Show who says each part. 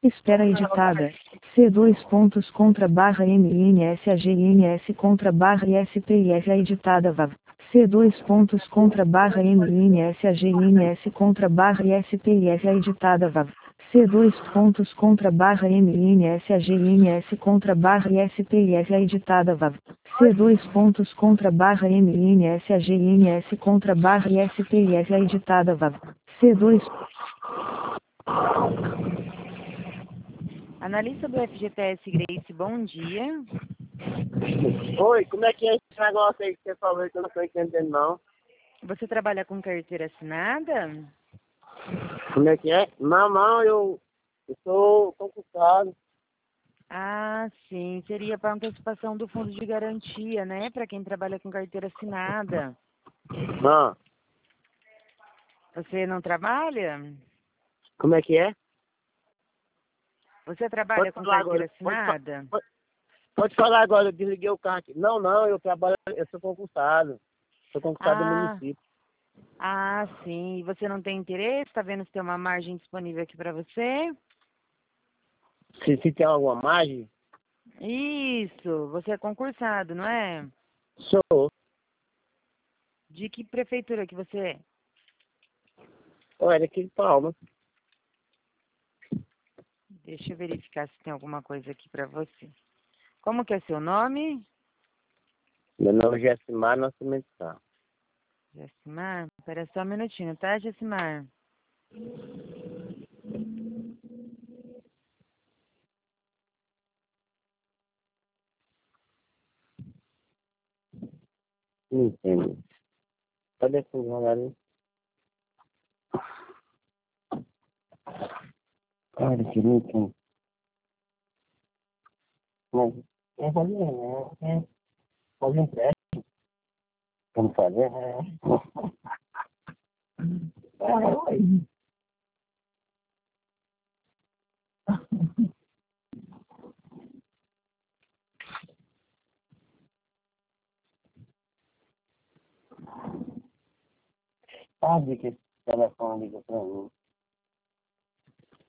Speaker 1: Espera editada. C dois pontos contra barra MNSAGNS contra barra ISPIF editada VAV. C dois pontos contra barra MNSAGNS contra barra ISPIF editada VAV. C dois pontos contra barra MNSAGNS contra barra ISPIF editada VAV. C dois pontos contra barra MNSAGNS contra barra ISPIF editada VAV. C dois.
Speaker 2: Analista do FGTS Grace, bom dia.
Speaker 3: Oi, como é que é esse negócio aí que você falou que eu não estou entendendo, não?
Speaker 2: Você trabalha com carteira assinada?
Speaker 3: Como é que é? Não, eu estou concursado.
Speaker 2: Ah, sim. Seria para antecipação do fundo de garantia, né? Para quem trabalha com carteira assinada.
Speaker 3: Ah,
Speaker 2: Você não trabalha?
Speaker 3: como é que é?
Speaker 2: Você trabalha
Speaker 3: Pode
Speaker 2: com
Speaker 3: falar
Speaker 2: carteira
Speaker 3: agora.
Speaker 2: assinada?
Speaker 3: Pode falar agora, eu desliguei o carro aqui. Não, eu trabalho, eu sou concursado. Sou concursado do
Speaker 2: Ah,
Speaker 3: município.
Speaker 2: sim. E você não tem interesse? Está vendo se tem uma margem disponível aqui para você?
Speaker 3: Se tem alguma margem?
Speaker 2: Isso. Você é concursado, não é?
Speaker 3: Sou.
Speaker 2: De que prefeitura que você é?
Speaker 3: Olha, aqui de Palma.
Speaker 2: Deixa eu verificar se tem alguma coisa aqui para você. Como que é seu nome?
Speaker 3: Meu nome é Gessimar Nascimento Sá.
Speaker 2: Gessimar? Espera só um minutinho, tá, Gessimar?
Speaker 3: Não entendo. Cadê esse jornalismo? Olha, que não entendo. Mas, é fazer, né? Fazer um teste. Vamos fazer, né? Oi. Sabe que esse telefone liga pra mim.